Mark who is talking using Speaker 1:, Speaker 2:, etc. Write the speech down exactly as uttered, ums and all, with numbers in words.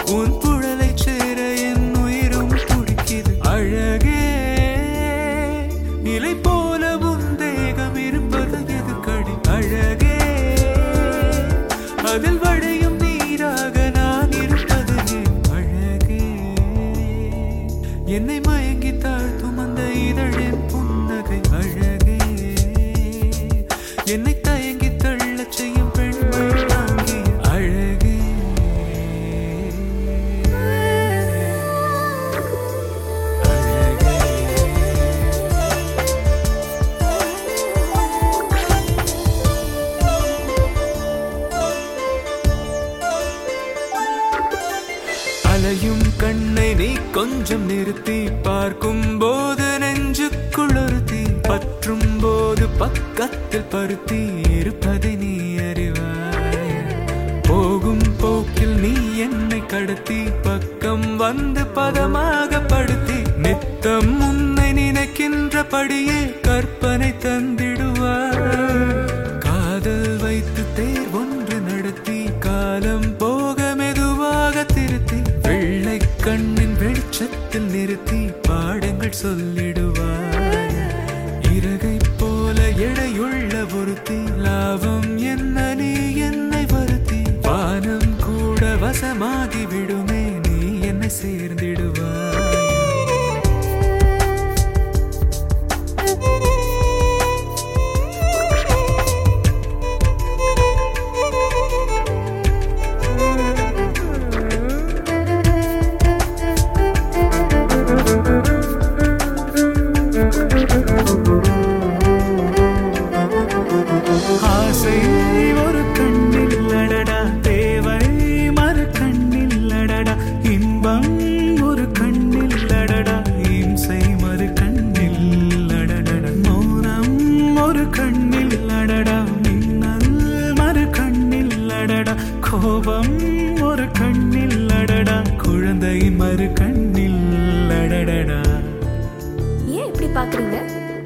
Speaker 1: உன் புழலை சேர என் உயிரும் துடிக்குது அழகே நிலை போல உன் தேகம் இருப்பது எது கடி அழகே அதில் வழியும் நீராக நான் இருப்பது அழகே என்னை மயங்கி தாழ்த்தும் அந்த இதழின் புன்னகை அழகே என்னை தயங்கி தள்ளச் செய்யும் பெண்மை தாங்கிய அழகே அலையும் கண்ணை நீ கொஞ்சம் நிறுத்தி பார்க்கும் போது நெஞ்சுக்குள்ளொருத்தி பற்றும் போது பக்கத்தில் பருத்தி இருப்பதை நீ அறிவாய் போகும் போக்கில் நீ என்னை கடத்தி பக்கம் வந்து பதமாக படுத்தி நித்தம் உன்னை நினைக்கின்றபடியே கற்பனை தந்திடுவாய் காதல் வைத்து தேர் ஒன்று நடத்தி காலம் போக மெதுவாக திருத்தி வெள்ளை கண்ணின் வெளிச்சத்தில் நிறுத்தி பாடங்கள் சொல்லிடுவாய் இறகை போல எடையுள்ள ஒருத்தி லாபம் என்ன நீ என்னை வருத்தி வானம் கூட வசமாகி விடுமே நீ என்னை சேர்ந்திடுவாய் ஆசை ஒரு கண்ணில் அடடா தேவை மறு கண்ணில் அடடா இன்பம் ஒரு கண்ணில் அடடா இம்சை மறு கண்ணில் அடடா மௌனம் ஒரு கண்ணில் அடடா மின்னல் மறு கண்ணில் அடடா கோபம் ஒரு கண்ணில் அடடா குழந்தை மறு கண்ணில் அடடா
Speaker 2: ஏன் இப்படி பாக்குறீங்க?